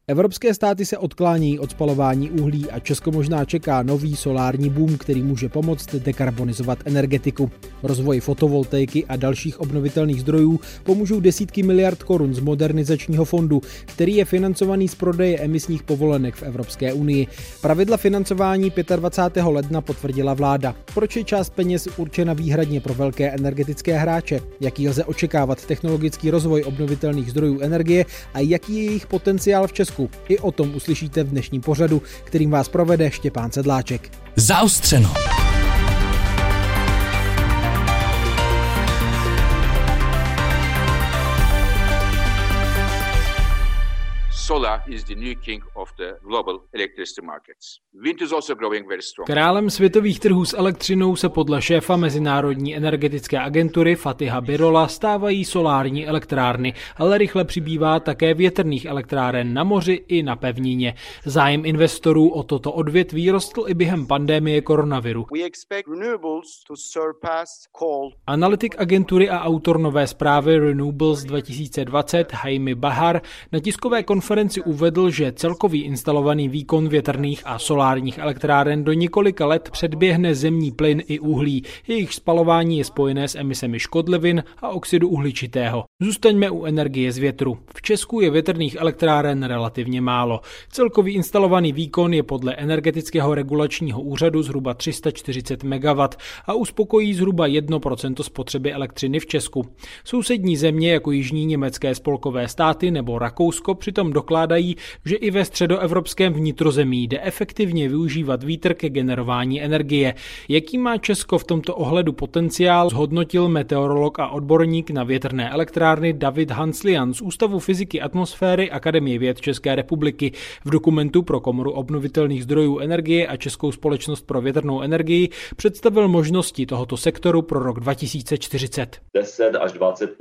Evropské státy se odklání od spalování uhlí a Česko možná čeká nový solární boom, který může pomoct dekarbonizovat energetiku. Rozvoji fotovoltaiky a dalších obnovitelných zdrojů pomůžou desítky miliard korun z modernizačního fondu, který je financovaný z prodeje emisních povolenek v Evropské unii. Pravidla financování 25. ledna potvrdila vláda. Proč je část peněz určena výhradně pro velké energetické hráče? Jaký lze očekávat technologický rozvoj obnovitelných zdrojů energie a jaký je jejich potenciál v Česku? I o tom uslyšíte v dnešním pořadu, kterým vás provede Štěpán Sedláček. Zaostřeno. Solar is the new king of the global electricity markets. Wind is also growing very strong. Králem světových trhů s elektřinou se podle šéfa Mezinárodní energetické agentury Fatiha Birola stávají solární elektrárny, ale rychle přibývá také větrných elektráren na moři i na pevnině. Zájem investorů o toto odvětví rostl i během pandemie koronaviru. Analytik agentury a autor nové zprávy Renewables 2020 Haimi Bahar na tiskové konferenci uvedl, že celkový instalovaný výkon větrných a solárních elektráren do několika let předběhne zemní plyn i uhlí. Jejich spalování je spojené s emisemi škodlivin a oxidu uhličitého. Zůstaňme u energie z větru. V Česku je větrných elektráren relativně málo. Celkový instalovaný výkon je podle Energetického regulačního úřadu zhruba 340 MW a uspokojí zhruba 1% spotřeby elektřiny v Česku. Sousední země jako jižní německé spolkové státy nebo Rakousko přitom dokládají, že i ve středoevropském vnitrozemí jde efektivně využívat vítr ke generování energie. Jaký má Česko v tomto ohledu potenciál, zhodnotil meteorolog a odborník na větrné elektrárny David Hanslian z Ústavu fyziky atmosféry Akademie věd České republiky. V dokumentu pro Komoru obnovitelných zdrojů energie a Českou společnost pro větrnou energii představil možnosti tohoto sektoru pro rok 2040. 10 až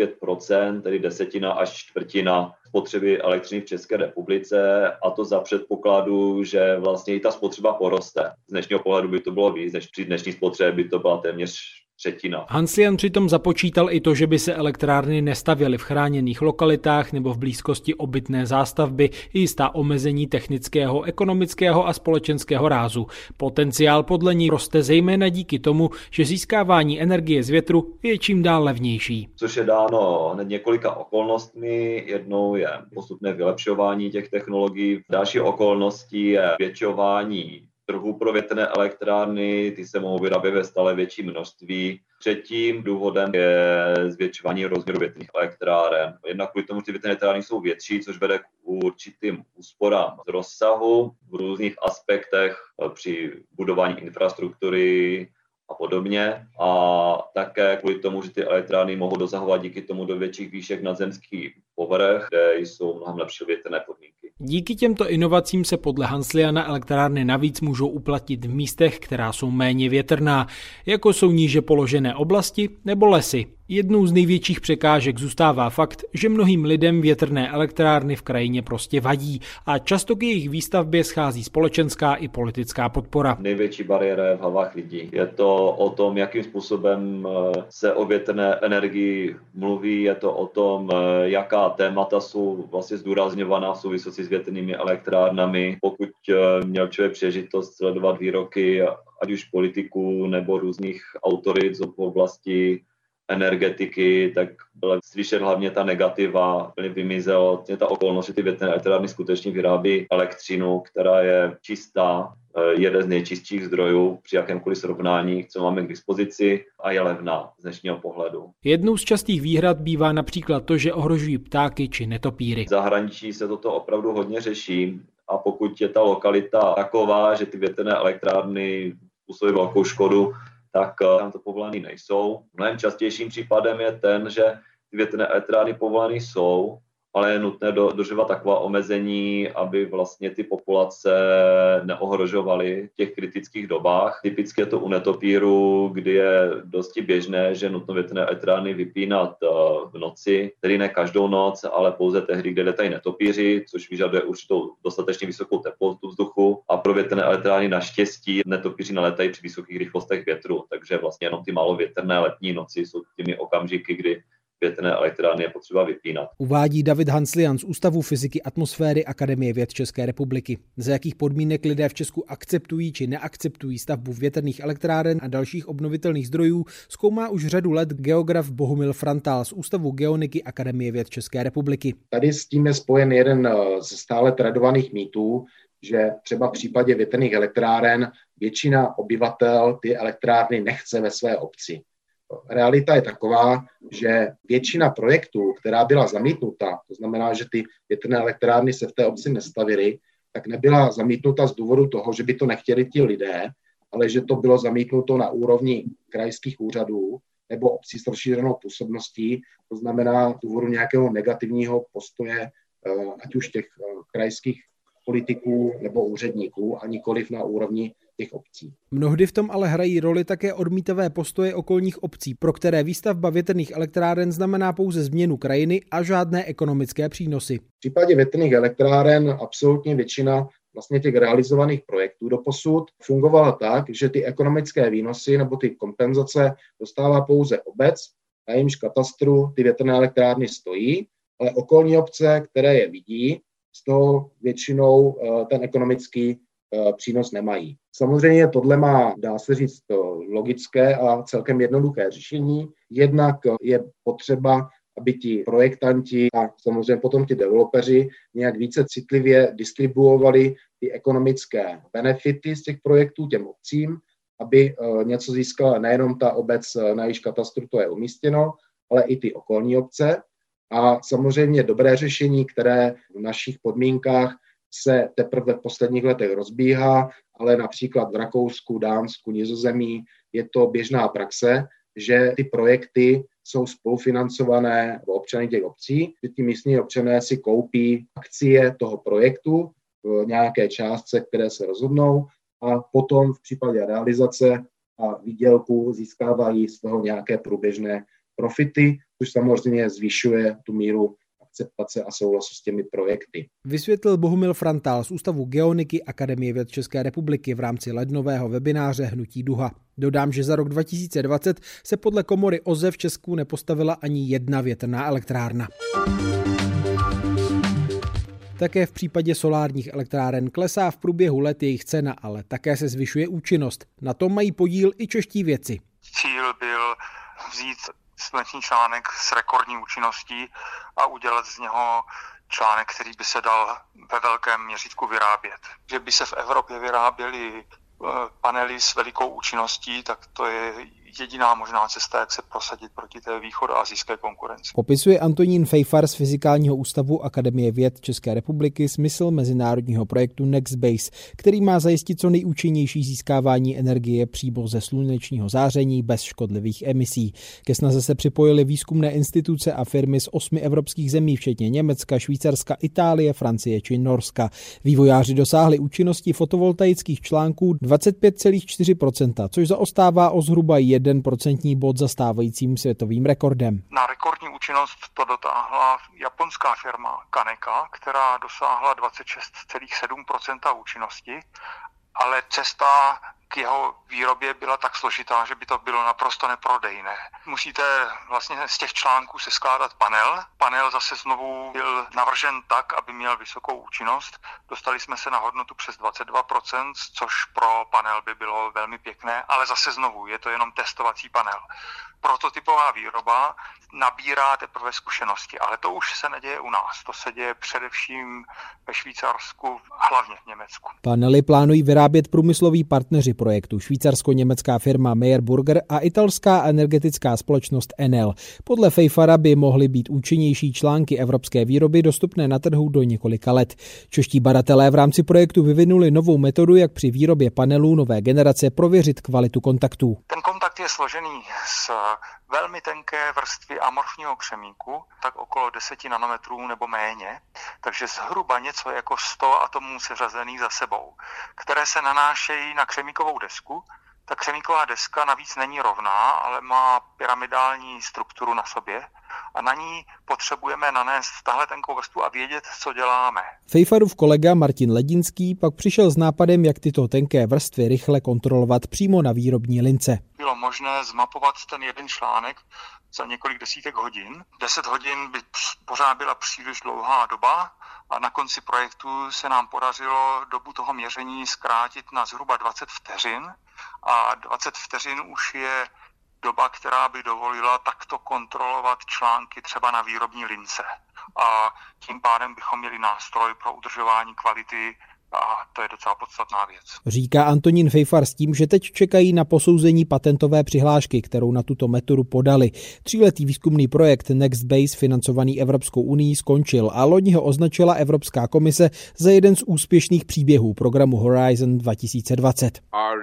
25%, tedy desetina až čtvrtina spotřeby elektřiny v České republice, a to za předpokladu, že vlastně i ta spotřeba poroste. Z dnešního pohledu by to bylo víc, než při dnešní spotřebě by to byla téměř třetina. Hanslian přitom započítal i to, že by se elektrárny nestavěly v chráněných lokalitách nebo v blízkosti obytné zástavby, i jistá omezení technického, ekonomického a společenského rázu. Potenciál podle ní roste zejména díky tomu, že získávání energie z větru je čím dál levnější. Což je dáno hned několika okolnostmi. Jednou je postupné vylepšování těch technologií. Další okolností je zvětšování trhu pro větrné elektrárny, ty se mohou vyrábět ve stále větší množství. Třetím důvodem je zvětšování rozměru větrných elektráren. Jednak kvůli tomu, že ty větrné elektrárny jsou větší, což vede k určitým úsporám z rozsahu v různých aspektech při budování infrastruktury a podobně. A také kvůli tomu, že ty elektrárny mohou dosahovat díky tomu do větších výšek nadzemský povrch, kde jsou mnohem lepší větrné podmínky. Díky těmto inovacím se podle Hansliana elektrárny navíc můžou uplatnit v místech, která jsou méně větrná, jako jsou níže položené oblasti nebo lesy. Jednou z největších překážek zůstává fakt, že mnohým lidem větrné elektrárny v krajině prostě vadí a často k jejich výstavbě schází společenská i politická podpora. Největší bariéra je v hlavách lidí. Je to o tom, jakým způsobem se o větrné energii mluví, je to o tom, jaká témata jsou vlastně zdůrazňovaná v souvislosti s větrnými elektrárnami. Pokud měl člověk příležitost sledovat výroky ať už politiků nebo různých autorit z oblasti energetiky, tak byla slyšet hlavně ta negativa, úplně vymizelo ta okolnost, že ty větrné elektrárny skutečně vyrábí elektřinu, která je čistá, jeden z nejčistších zdrojů při jakémkoliv srovnání, co máme k dispozici, a je levná z dnešního pohledu. Jednou z častých výhrad bývá například to, že ohrožují ptáky či netopýry. V zahraničí se toto opravdu hodně řeší, a pokud je ta lokalita taková, že ty větrné elektrárny způsobí velkou škodu, tak tam to povolené nejsou. Mnohem častějším případem je ten, že ty větrné elektrárny povolené jsou, ale je nutné dodržovat taková omezení, aby vlastně ty populace neohrožovaly v těch kritických dobách. Typicky je to u netopíru, kdy je dosti běžné, že nutno větrné elektrárny vypínat v noci, tedy ne každou noc, ale pouze tehdy, kde letají netopíři, což vyžaduje určitou dostatečně vysokou teplotu vzduchu. A pro větrné elektrárny naštěstí netopíři neletají při vysokých rychlostech větru, takže vlastně jenom ty málo větrné letní noci jsou těmi okamžiky, kdy větrné elektrárny je potřeba vypínat. Uvádí David Hanslian z Ústavu fyziky atmosféry Akademie věd České republiky. Za jakých podmínek lidé v Česku akceptují či neakceptují stavbu větrných elektráren a dalších obnovitelných zdrojů, zkoumá už řadu let geograf Bohumil Frantál z Ústavu geoniky Akademie věd České republiky. Tady s tím je spojen jeden ze stále tradovaných mýtů, že třeba v případě větrných elektráren většina obyvatel ty elektrárny nechce ve své obci. Realita je taková, že většina projektů, která byla zamítnuta, to znamená, že ty větrné elektrárny se v té obci nestavily, tak nebyla zamítnuta z důvodu toho, že by to nechtěli ti lidé, ale že to bylo zamítnuto na úrovni krajských úřadů nebo obcí s rozšířenou působností, to znamená z důvodu nějakého negativního postoje, ať už těch krajských politiků nebo úředníků, a nikoliv na úrovni těch obcí. Mnohdy v tom ale hrají roli také odmítavé postoje okolních obcí, pro které výstavba větrných elektráren znamená pouze změnu krajiny a žádné ekonomické přínosy. V případě větrných elektráren absolutně většina vlastně těch realizovaných projektů doposud fungovala tak, že ty ekonomické výnosy nebo ty kompenzace dostává pouze obec, na jejímž katastru ty větrné elektrárny stojí, ale okolní obce, které je vidí, z toho většinou ten ekonomický přínos nemají. Samozřejmě tohle má, dá se říct, logické a celkem jednoduché řešení. Jednak je potřeba, aby ti projektanti a samozřejmě potom ti developeři nějak více citlivě distribuovali ty ekonomické benefity z těch projektů těm obcím, aby něco získala nejenom ta obec, na jejíž katastru to je umístěno, ale i ty okolní obce. A samozřejmě dobré řešení, které v našich podmínkách se teprve v posledních letech rozbíhá, ale například v Rakousku, Dánsku, Nizozemí je to běžná praxe, že ty projekty jsou spolufinancované občany těch obcí, že ti místní občané si koupí akcie toho projektu v nějaké částce, které se rozhodnou, a potom v případě realizace a výdělku získávají z toho nějaké průběžné profity, což samozřejmě zvyšuje tu míru akceptace a souhlasu s těmi projekty. Vysvětlil Bohumil Frantál z Ústavu geoniky Akademie věd České republiky v rámci lednového webináře Hnutí Duha. Dodám, že za rok 2020 se podle komory OZE v Česku nepostavila ani jedna větrná elektrárna. Také v případě solárních elektráren klesá v průběhu let jejich cena, ale také se zvyšuje účinnost. Na tom mají podíl i čeští vědci. Cíl byl vzít sluneční článek s rekordní účinností a udělat z něho článek, který by se dal ve velkém měřítku vyrábět. Že by se v Evropě vyráběly panely s velikou účinností, tak to je jediná možná cesta, jak se prosadit proti té východoasijské konkurenci. Popisuje Antonín Fejfar z Fyzikálního ústavu Akademie věd České republiky smysl mezinárodního projektu NextBase, který má zajistit co nejúčinnější získávání energie přímo ze slunečního záření bez škodlivých emisí. Ke snaze se připojily výzkumné instituce a firmy z 8 evropských zemí, včetně Německa, Švýcarska, Itálie, Francie či Norska. Vývojáři dosáhli účinnosti fotovoltaických článků 25,4%, což zaostává o zhruba 1% bod za stávajícím světovým rekordem. Na rekordní účinnost to dotáhla japonská firma Kaneka, která dosáhla 26,7% účinnosti, ale cesta k jeho výrobě byla tak složitá, že by to bylo naprosto neprodejné. Musíte vlastně z těch článků se skládat panel. Panel zase znovu byl navržen tak, aby měl vysokou účinnost. Dostali jsme se na hodnotu přes 22%, což pro panel by bylo velmi pěkné, ale zase znovu je to jenom testovací panel. Prototypová výroba nabírá teprve zkušenosti, ale to už se neděje u nás. To se děje především ve Švýcarsku, hlavně v Německu. Panely plánují vyrábět průmysloví partneři projektu, švýcarsko-německá firma Meyer Burger a italská energetická společnost Enel. Podle Fejfara by mohly být účinnější články evropské výroby dostupné na trhu do několika let. Čeští badatelé v rámci projektu vyvinuli novou metodu, jak při výrobě panelů nové generace prověřit kvalitu kontaktů. Ten kontakt je složený z velmi tenké vrstvy amorfního křemíku, tak okolo 10 nanometrů nebo méně, takže zhruba něco jako 100 atomů seřazených za sebou, které se nanášejí na křemíkovou desku, Ta křemíková deska navíc není rovná, ale má pyramidální strukturu na sobě a na ní potřebujeme nanést tahle tenkou vrstvu a vědět, co děláme. Fejfarův kolega Martin Ledinský pak přišel s nápadem, jak tyto tenké vrstvy rychle kontrolovat přímo na výrobní lince. Bylo možné zmapovat ten jeden článek za několik desítek hodin. 10 hodin by pořád byla příliš dlouhá doba a na konci projektu se nám podařilo dobu toho měření zkrátit na zhruba 20 vteřin a 20 vteřin už je doba, která by dovolila takto kontrolovat články třeba na výrobní lince. A tím pádem bychom měli nástroj pro udržování kvality a to je docela podstatná věc. Říká Antonín Fejfar s tím, že teď čekají na posouzení patentové přihlášky, kterou na tuto metodu podali. 3letý výzkumný projekt NextBase financovaný Evropskou unií skončil a loni ho označila Evropská komise za jeden z úspěšných příběhů programu Horizon 2020.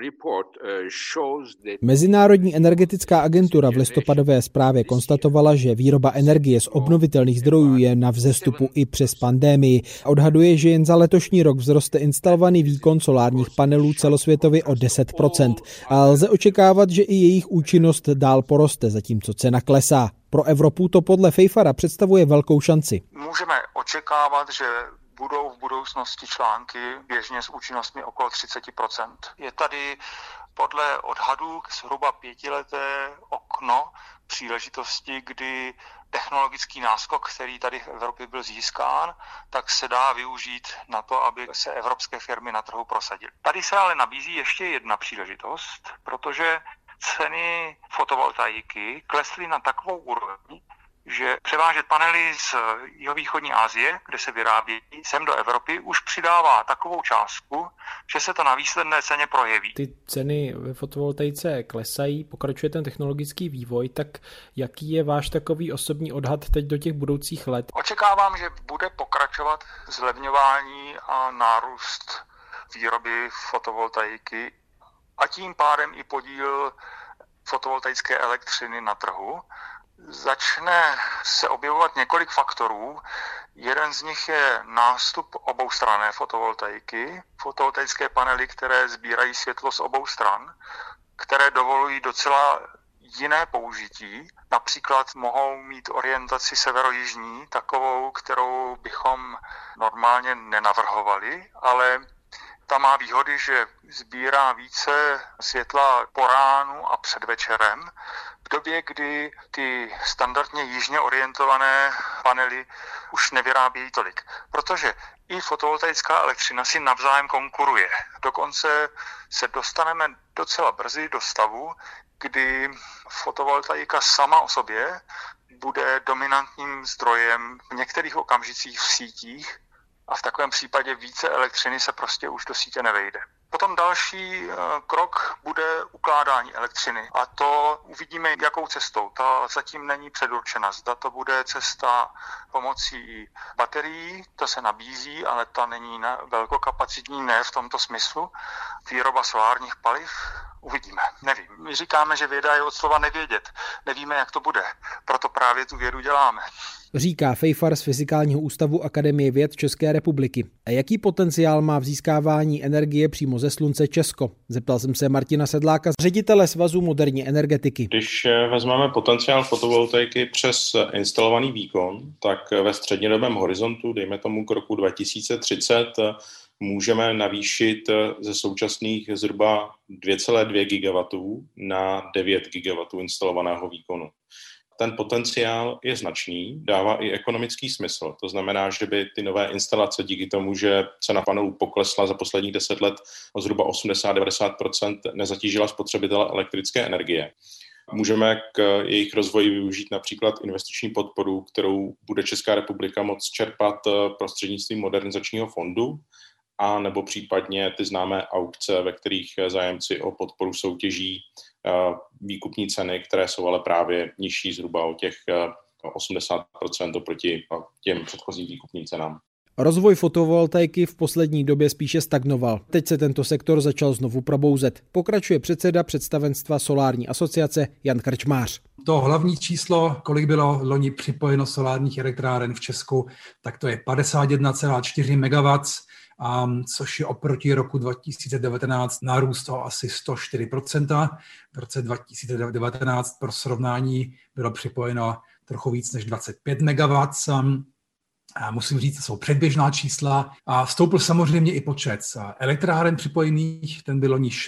Mezinárodní energetická agentura v listopadové zprávě konstatovala, že výroba energie z obnovitelných zdrojů je na vzestupu i přes pandémii. Odhaduje, že jen za letošní rok vzroste instalovaný výkon solárních panelů celosvětově o 10% a lze očekávat, že i jejich účinnost dál poroste, zatímco cena klesá. Pro Evropu to podle Fejfara představuje velkou šanci. Můžeme očekávat, že budou v budoucnosti články běžně s účinnostmi okolo 30%. Je tady podle odhadů zhruba 5leté okno příležitosti, kdy technologický náskok, který tady v Evropě byl získán, tak se dá využít na to, aby se evropské firmy na trhu prosadily. Tady se ale nabízí ještě jedna příležitost, protože ceny fotovoltaiky klesly na takovou úroveň, že převážet panely z jihovýchodní Asie, kde se vyrábí, sem do Evropy, už přidává takovou částku, že se to na výsledné ceně projeví. Ty ceny ve fotovoltaice klesají, pokračuje ten technologický vývoj, tak jaký je váš takový osobní odhad teď do těch budoucích let? Očekávám, že bude pokračovat zlevňování a nárůst výroby fotovoltaiky a tím pádem i podíl fotovoltaické elektřiny na trhu. Začne se objevovat několik faktorů. Jeden z nich je nástup oboustranné fotovoltaiky, fotovoltaické panely, které sbírají světlo z obou stran, které dovolují docela jiné použití. Například mohou mít orientaci severo-jižní, takovou, kterou bychom normálně nenavrhovali, ale ta má výhody, že sbírá více světla po ránu a před večerem, v době, kdy ty standardně jižně orientované panely už nevyrábějí tolik. Protože i fotovoltaická elektřina si navzájem konkuruje. Dokonce se dostaneme docela brzy do stavu, kdy fotovoltaika sama o sobě bude dominantním zdrojem v některých okamžicích v sítích, a v takovém případě více elektřiny se prostě už do sítě nevejde. Potom další krok bude ukládání elektřiny a to uvidíme, jakou cestou. Ta zatím není předurčena. Zda to bude cesta pomocí baterií, to se nabízí, ale ta není velkokapacitní, ne v tomto smyslu. Výroba solárních paliv, uvidíme. Nevím. My říkáme, že věda je od slova nevědět. Nevíme, jak to bude. Proto právě tu vědu děláme. Říká Fejfar z Fyzikálního ústavu Akademie věd České republiky. A jaký potenciál má v získávání energie přímo ze slunce Česko? Zeptal jsem se Martina Sedláka, ředitele Svazu moderní energetiky. Když vezmeme potenciál fotovoltaiky přes instalovaný výkon, tak ve střednědobém horizontu, dejme tomu k roku 2030, můžeme navýšit ze současných zhruba 2,2 gigawatů na 9 gigawatů instalovaného výkonu. Ten potenciál je značný, dává i ekonomický smysl. To znamená, že by ty nové instalace díky tomu, že cena panelů poklesla za posledních 10 let o zhruba 80-90%, nezatížila spotřebitele elektrické energie. Můžeme k jejich rozvoji využít například investiční podporu, kterou bude Česká republika moct čerpat prostřednictvím modernizačního fondu, a nebo případně ty známé aukce, ve kterých zájemci o podporu soutěží výkupní ceny, které jsou ale právě nižší zhruba o těch 80% oproti těm předchozím výkupním cenám. Rozvoj fotovoltaiky v poslední době spíše stagnoval. Teď se tento sektor začal znovu probouzet. Pokračuje předseda představenstva Solární asociace Jan Krčmář. To hlavní číslo, kolik bylo loni připojeno solárních elektráren v Česku, tak to je 51,4 MW což je oproti roku 2019 nárůst o asi 104%. V roce 2019 pro srovnání bylo připojeno trochu víc než 25 MW. A musím říct, to jsou předběžná čísla. A stoupl samozřejmě i počet elektráren připojených, ten byl loni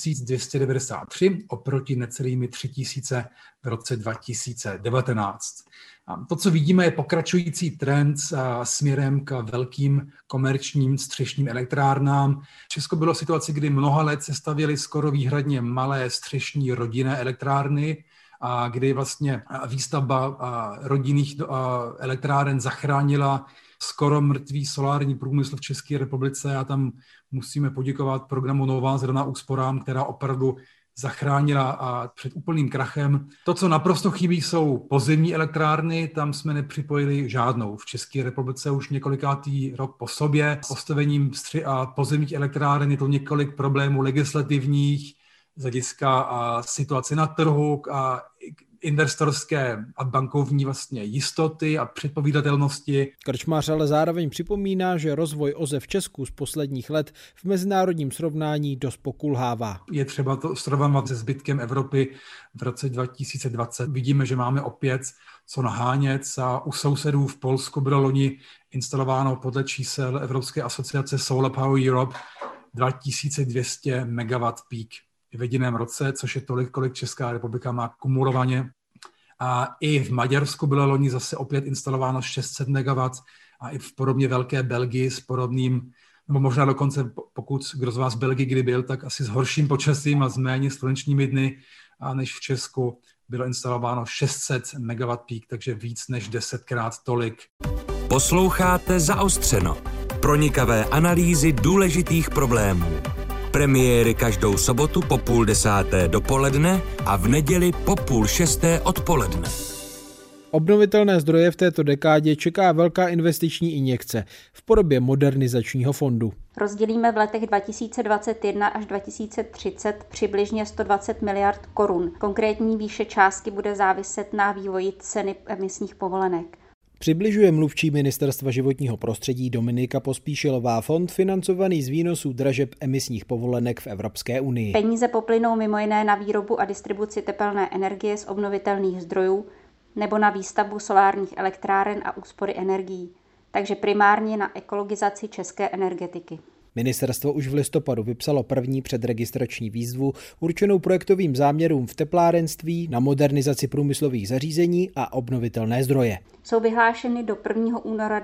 6293 oproti necelými 3000 v roce 2019. A to, co vidíme, je pokračující trend směrem k velkým komerčním střešním elektrárnám. Česko bylo v situaci, kdy mnoha let se stavěly skoro výhradně malé střešní rodinné elektrárny, a kdy vlastně výstavba rodinných elektráren zachránila skoro mrtvý solární průmysl v České republice a tam musíme poděkovat programu Nová zelená úsporám, která opravdu zachránila před úplným krachem. To, co naprosto chybí, jsou pozemní elektrárny, tam jsme nepřipojili žádnou. V České republice už několikátý rok po sobě. Postavením pozemních elektráren je to několik problémů legislativních, z hlediska situace na trhu a investorské a bankovní vlastně jistoty a předpovídatelnosti. Krčmář ale zároveň připomíná, že rozvoj OZE v Česku z posledních let v mezinárodním srovnání dost pokulhává. Je třeba to srovnávat se zbytkem Evropy v roce 2020. Vidíme, že máme opět co nahánět a u sousedů v Polsku bylo loni instalováno podle čísel Evropské asociace Solar Power Europe 2200 MW peak v jediném roce, což je tolik, kolik Česká republika má kumulovaně. A i v Maďarsku bylo loni zase opět instalováno 600 MW a i v podobně velké Belgii s podobným, nebo možná dokonce, pokud kdo z vás v Belgii kdy byl, tak asi s horším počasím a s méně slunečními dny než v Česku bylo instalováno 600 MW peak, takže víc než 10krát tolik. Posloucháte Zaostřeno. Pronikavé analýzy důležitých problémů. Premiéry každou sobotu po 9:30 dopoledne a v neděli po 5:30 odpoledne. Obnovitelné zdroje v této dekádě čeká velká investiční injekce v podobě modernizačního fondu. Rozdělíme v letech 2021 až 2030 přibližně 120 miliard korun. Konkrétní výše částky bude záviset na vývoji ceny emisních povolenek. Přibližuje mluvčí Ministerstva životního prostředí Dominika Pospíšilová fond financovaný z výnosů dražeb emisních povolenek v Evropské unii. Peníze poplynou mimo jiné na výrobu a distribuci tepelné energie z obnovitelných zdrojů nebo na výstavbu solárních elektráren a úspory energií, takže primárně na ekologizaci české energetiky. Ministerstvo už v listopadu vypsalo první předregistrační výzvu určenou projektovým záměrům v teplárenství, na modernizaci průmyslových zařízení a obnovitelné zdroje. Jsou vyhlášeny do 1. února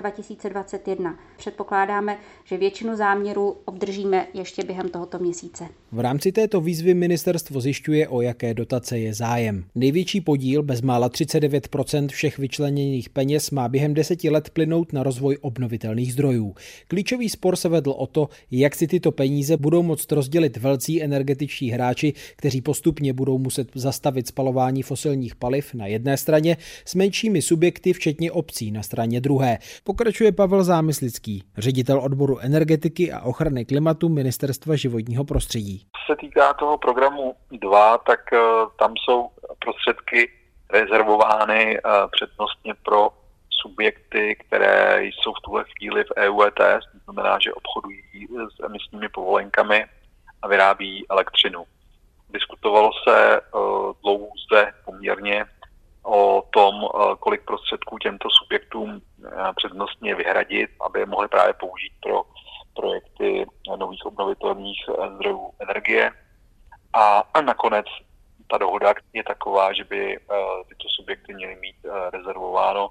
2021. Předpokládáme, že většinu záměrů obdržíme ještě během tohoto měsíce. V rámci této výzvy ministerstvo zjišťuje, o jaké dotace je zájem. Největší podíl, bezmála 39% všech vyčleněných peněz, má během 10 let plynout na rozvoj obnovitelných zdrojů. Klíčový spor se vedl o to, jak si tyto peníze budou moct rozdělit velcí energetičtí hráči, kteří postupně budou muset zastavit spalování fosilních paliv na jedné straně s menšími subjekty, včetně obcí na straně druhé. Pokračuje Pavel Zámyslický, ředitel odboru energetiky a ochrany klimatu Ministerstva životního prostředí. Co se týká toho programu 2, tak tam jsou prostředky rezervovány přednostně pro subjekty, které jsou v tuhle chvíli v EU ETS, to znamená, že obchodují s emisními povolenkami a vyrábí elektřinu. Diskutovalo se dlouze poměrně o tom, kolik prostředků těmto subjektům přednostně vyhradit, aby je mohli právě použít pro projekty nových obnovitelných zdrojů energie. A nakonec ta dohoda je taková, že by tyto subjekty měly mít rezervováno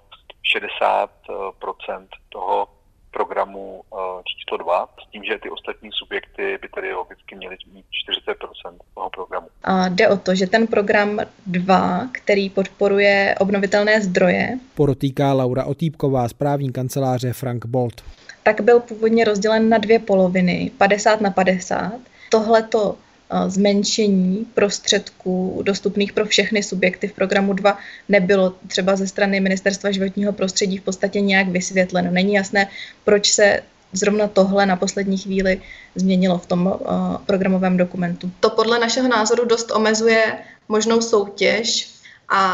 60% toho programu číslo 2, s tím, že ty ostatní subjekty by tedy logicky měly mít 40% toho programu. A jde o to, že ten program 2, který podporuje obnovitelné zdroje, podotýká Laura Otýpková z právní kanceláře Frank Bolt, tak byl původně rozdělen na 2 poloviny, 50/50. Tohleto zmenšení prostředků dostupných pro všechny subjekty v programu 2 nebylo třeba ze strany Ministerstva životního prostředí v podstatě nějak vysvětleno. Není jasné, proč se zrovna tohle na poslední chvíli změnilo v tom programovém dokumentu. To podle našeho názoru dost omezuje možnou soutěž a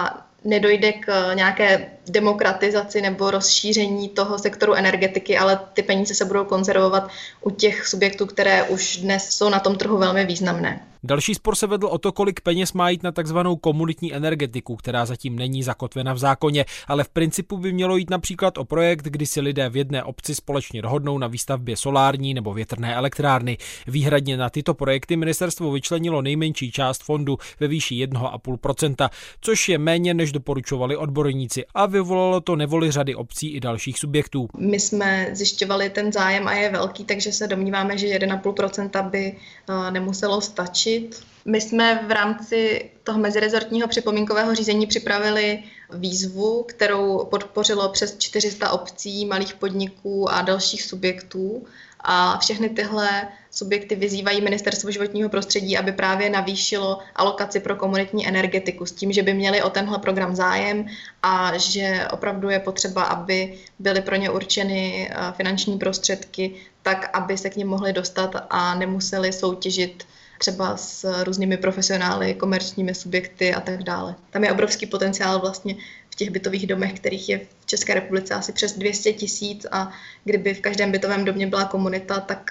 nedojde k nějaké demokratizaci nebo rozšíření toho sektoru energetiky, ale ty peníze se budou konzervovat u těch subjektů, které už dnes jsou na tom trhu velmi významné. Další spor se vedl o to, kolik peněz má jít na takzvanou komunitní energetiku, která zatím není zakotvena v zákoně, ale v principu by mělo jít například o projekt, kdy si lidé v jedné obci společně dohodnou na výstavbě solární nebo větrné elektrárny. Výhradně na tyto projekty ministerstvo vyčlenilo nejmenší část fondu ve výši 1,5%, což je méně, než doporučovali odborníci, a vyvolalo to nevoli řady obcí i dalších subjektů. My jsme zjišťovali ten zájem a je velký, takže se domníváme, že 1,5% by nemuselo stačit. My jsme v rámci toho mezirezortního připomínkového řízení připravili výzvu, kterou podpořilo přes 400 obcí, malých podniků a dalších subjektů. A všechny tyhle subjekty vyzývají Ministerstvo životního prostředí, aby právě navýšilo alokaci pro komunitní energetiku s tím, že by měli o tenhle program zájem a že opravdu je potřeba, aby byly pro ně určeny finanční prostředky tak, aby se k nim mohli dostat a nemuseli soutěžit třeba s různými profesionály, komerčními subjekty a tak dále. Tam je obrovský potenciál vlastně v těch bytových domech, kterých je v České republice asi přes 200 000 a kdyby v každém bytovém domě byla komunita, tak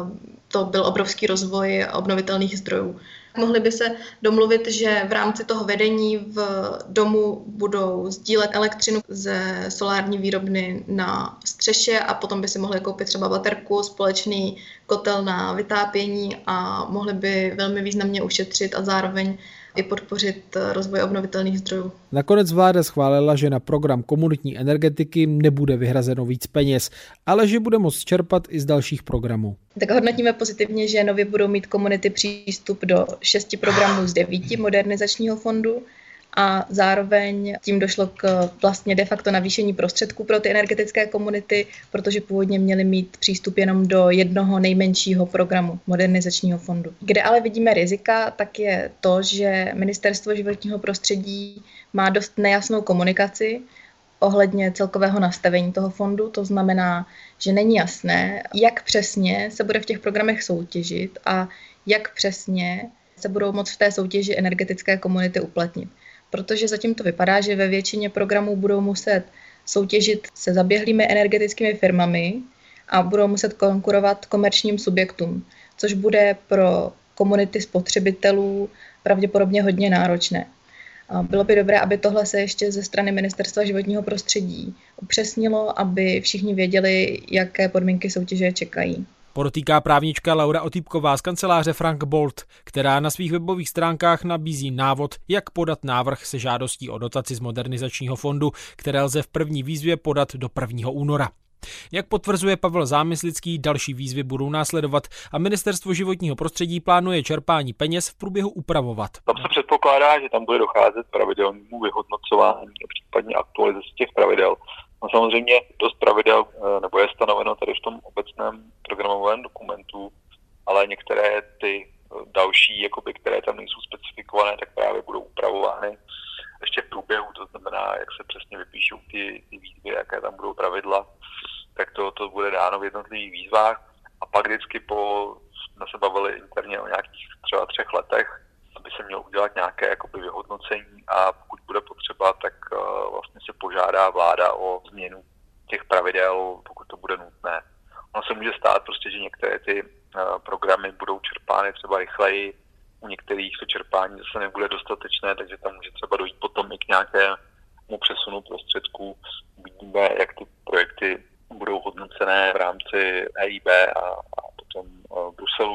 to byl obrovský rozvoj obnovitelných zdrojů. Mohli by se domluvit, že v rámci toho vedení v domu budou sdílet elektřinu ze solární výrobny na střeše a potom by si mohli koupit třeba baterku, společný kotel na vytápění a mohli by velmi významně ušetřit a zároveň i podpořit rozvoj obnovitelných zdrojů. Nakonec vláda schválila, že na program komunitní energetiky nebude vyhrazeno víc peněz, ale že bude moct čerpat i z dalších programů. Tak hodnotíme pozitivně, že nově budou mít komunity přístup do 6 programů z 9 modernizačního fondu a zároveň tím došlo k vlastně de facto navýšení prostředků pro ty energetické komunity, protože původně měli mít přístup jenom do jednoho nejmenšího programu modernizačního fondu. Kde ale vidíme rizika, tak je to, že Ministerstvo životního prostředí má dost nejasnou komunikaci ohledně celkového nastavení toho fondu. To znamená, že není jasné, jak přesně se bude v těch programech soutěžit a jak přesně se budou moct v té soutěži energetické komunity uplatnit. Protože zatím to vypadá, že ve většině programů budou muset soutěžit se zaběhlými energetickými firmami a budou muset konkurovat komerčním subjektům, což bude pro komunity spotřebitelů pravděpodobně hodně náročné. Bylo by dobré, aby tohle se ještě ze strany Ministerstva životního prostředí upřesnilo, aby všichni věděli, jaké podmínky soutěže čekají. Podotýká právnička Laura Otýpková z kanceláře Frank Bold, která na svých webových stránkách nabízí návod, jak podat návrh se žádostí o dotaci z modernizačního fondu, které lze v první výzvě podat do 1. února. Jak potvrzuje Pavel Zámyslický, další výzvy budou následovat a Ministerstvo životního prostředí plánuje čerpání peněz v průběhu upravovat. Tam se předpokládá, že tam bude docházet pravidelnému vyhodnocování a případně aktualizaci těch pravidel. No samozřejmě dost pravidel nebo je stanoveno tady v tom obecném programovém dokumentu, ale některé ty další, které tam nejsou specifikované, tak právě budou upravovány ještě v průběhu, to znamená, jak se přesně vypíšou ty výzvy, jaké tam budou pravidla, tak to bude dáno v jednotlivých výzvách a pak vždycky jsme se bavili interně o nějakých třeba 3 letech, aby se mělo udělat nějaké vyhodnocení a pokud bude potřeba, tak vlastně se požádá vláda o změnu těch pravidel, pokud to bude nutné. Ono se může stát prostě, že některé ty programy budou čerpány třeba rychleji, u některých to čerpání zase nebude dostatečné, takže tam může třeba dojít potom i k nějakému přesunu prostředků. Vidíme, jak ty projekty budou hodnocené v rámci EIB a potom Bruselu.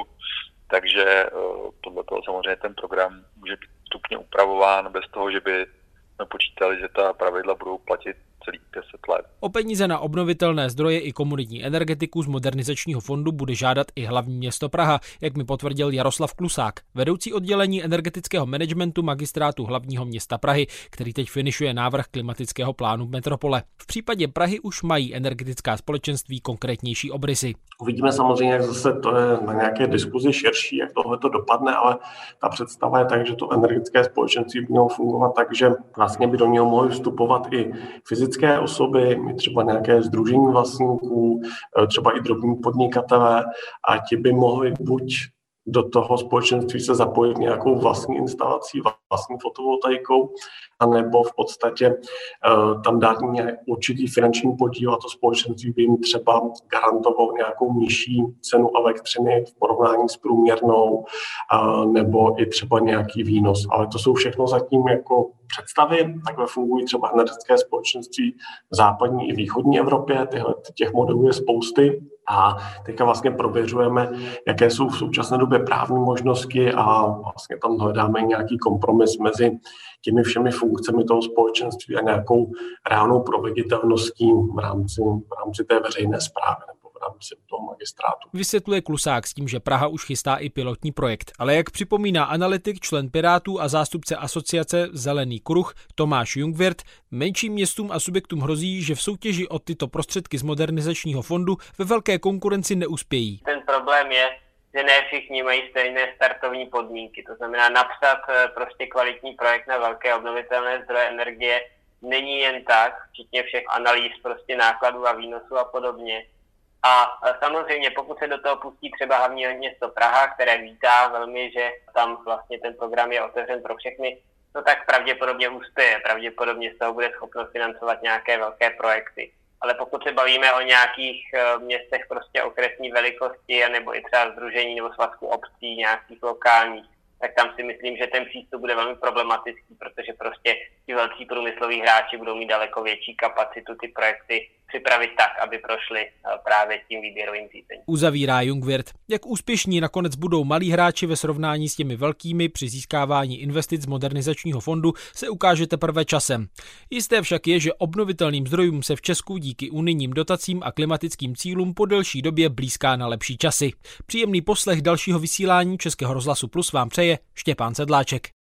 Takže podle toho samozřejmě ten program může být stupně upravován bez toho, že by jsme počítali, že ta pravidla budou platit celých 10 let. O peníze na obnovitelné zdroje i komunitní energetiku z modernizačního fondu bude žádat i hlavní město Praha, jak mi potvrdil Jaroslav Klusák, vedoucí oddělení energetického managementu magistrátu hlavního města Prahy, který teď finišuje návrh klimatického plánu metropole. V případě Prahy už mají energetická společenství konkrétnější obrysy. Uvidíme samozřejmě, jak zase to je na nějaké diskuzi širší, jak tohle to dopadne, ale ta představa je tak, že to energetické společenství by mělo fungovat tak, že vlastně by do něho mohly vstupovat i fyzické osoby, třeba nějaké sdružení vlastníků, třeba i drobní podnikatelé a ti by mohli buď do toho společenství se zapojit nějakou vlastní instalací, vlastní fotovoltaikou, anebo v podstatě tam dát určitý finanční podíl a to společenství by jim třeba garantovalo nějakou nižší cenu elektřiny v porovnání s průměrnou, nebo i třeba nějaký výnos. Ale to jsou všechno zatím jako představy, takhle fungují třeba energetické společenství v západní i východní Evropě, těch modelů je spousty. A teďka vlastně prověřujeme, jaké jsou v současné době právní možnosti a vlastně tam hledáme nějaký kompromis mezi těmi všemi funkcemi toho společenství a nějakou reálnou proveditelností v rámci té veřejné správy nebo v rámci toho magistrátu. Vysvětluje Klusák s tím, že Praha už chystá i pilotní projekt. Ale jak připomíná analytik, člen Pirátů a zástupce asociace Zelený kruh Tomáš Jungwirth, menším městům a subjektům hrozí, že v soutěži o tyto prostředky z modernizačního fondu ve velké konkurenci neuspějí. Ten problém je, že ne všichni mají stejné startovní podmínky. To znamená, napsat prostě kvalitní projekt na velké obnovitelné zdroje energie není jen tak, včetně všech analýz prostě nákladů a výnosů a podobně. A samozřejmě, pokud se do toho pustí třeba hlavní město Praha, které vítá velmi, že tam vlastně ten program je otevřen pro všechny, no tak pravděpodobně uspěje, pravděpodobně z toho bude schopno financovat nějaké velké projekty. Ale pokud se bavíme o nějakých městech prostě okresní velikosti, nebo i třeba sdružení nebo svazku obcí, nějakých lokálních, tak tam si myslím, že ten přístup bude velmi problematický, protože prostě ti velcí průmysloví hráči budou mít daleko větší kapacitu ty projekty připravit tak, aby prošly právě tím výběrovým řízením. Uzavírá Jungwirth. Jak úspěšní nakonec budou malí hráči ve srovnání s těmi velkými při získávání investic z modernizačního fondu, se ukáže teprve časem. Jisté však je, že obnovitelným zdrojům se v Česku díky unijním dotacím a klimatickým cílům po delší době blízká na lepší časy. Příjemný poslech dalšího vysílání Českého rozhlasu Plus vám přeje Štěpán Sedláček.